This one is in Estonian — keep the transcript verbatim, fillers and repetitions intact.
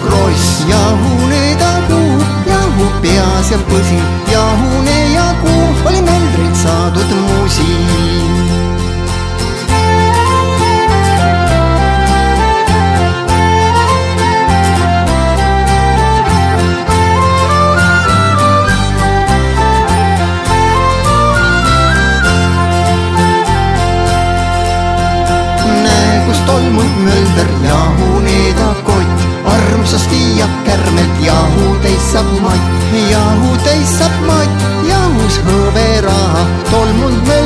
kross. Jahune ta kuu, jahu peas ja põsi, jahune ja kuu oli meldrilt saadud muusi. Tolmult mölder, jahune ta kott, armsasti ja kärmelt jahu täis saab matt, jahu täis saab matt, jahus hõberaha, tolmult mölder.